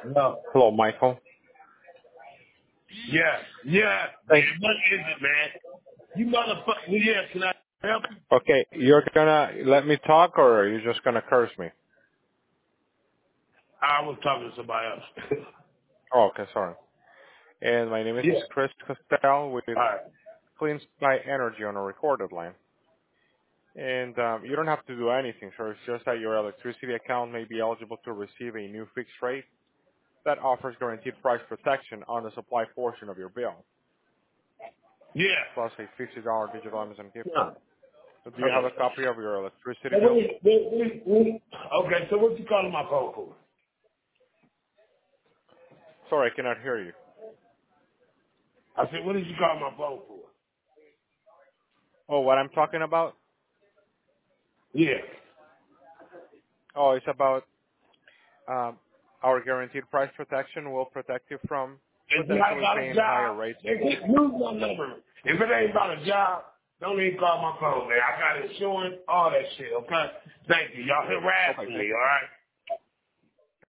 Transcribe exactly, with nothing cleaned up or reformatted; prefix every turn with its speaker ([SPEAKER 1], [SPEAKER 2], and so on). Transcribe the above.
[SPEAKER 1] No.
[SPEAKER 2] Hello, Michael.
[SPEAKER 1] Yeah, yeah,
[SPEAKER 2] Thank.
[SPEAKER 1] man. What is it, man? You motherfucker. Yeah, can I help you?
[SPEAKER 2] Okay, you're gonna let me talk, or are you just gonna curse me?
[SPEAKER 1] I was talking to somebody else.
[SPEAKER 2] Oh, okay, sorry. And my name is
[SPEAKER 1] yeah.
[SPEAKER 2] Chris Costell with
[SPEAKER 1] All right.
[SPEAKER 2] Clean Sky Energy on a recorded line. And um, you don't have to do anything, sir. It's just that your electricity account may be eligible to receive a new fixed rate that offers guaranteed price protection on the supply portion of your bill,
[SPEAKER 1] Yeah.
[SPEAKER 2] plus a fifty dollars digital Amazon gift
[SPEAKER 1] Yeah.
[SPEAKER 2] card. So do you have
[SPEAKER 1] Okay.
[SPEAKER 2] a copy of your electricity
[SPEAKER 1] So what
[SPEAKER 2] bill?
[SPEAKER 1] is, what, what, what, okay, so what you calling my phone for?
[SPEAKER 2] Sorry, I cannot hear you.
[SPEAKER 1] I said, what did you call my phone for?
[SPEAKER 2] Oh, what I'm talking about?
[SPEAKER 1] Yeah.
[SPEAKER 2] Oh, it's about um, our guaranteed price protection will protect you from
[SPEAKER 1] If you ain't
[SPEAKER 2] potentially
[SPEAKER 1] got a
[SPEAKER 2] paying higher
[SPEAKER 1] job,
[SPEAKER 2] rates.
[SPEAKER 1] they keep losing my number. If it ain't about a job, don't even call my phone, man. I got insurance, all that shit, okay? Thank you. Y'all harassing
[SPEAKER 2] Okay,
[SPEAKER 1] me,
[SPEAKER 2] thank you.
[SPEAKER 1] all right?